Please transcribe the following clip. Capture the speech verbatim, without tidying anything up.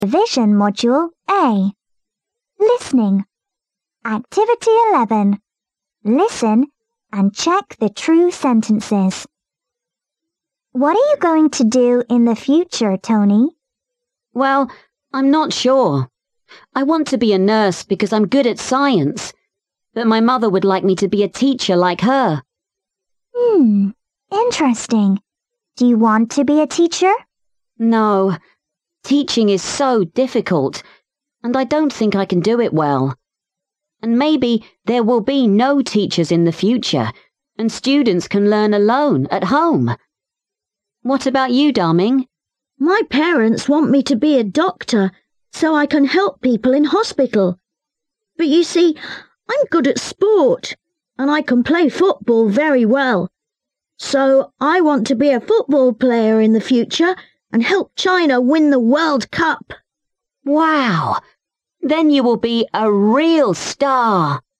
Vision Module A. Listening. Activity eleven. Listen and check the true sentences. What are you going to do in the future, Tony? Well, I'm not sure. I want to be a nurse because I'm good at science, but my mother would like me to be a teacher like her. Hmm, interesting. Do you want to be a teacher? No, teaching is so difficult, and I don't think I can do it well. And maybe there will be no teachers in the future, and students can learn alone at home. What about you, darling? My parents want me to be a doctor so I can help people in hospital. But you see, I'm good at sport and I can play football very well. So I want to be a football player in the future and help China win the World Cup. Wow! Then you will be a real star.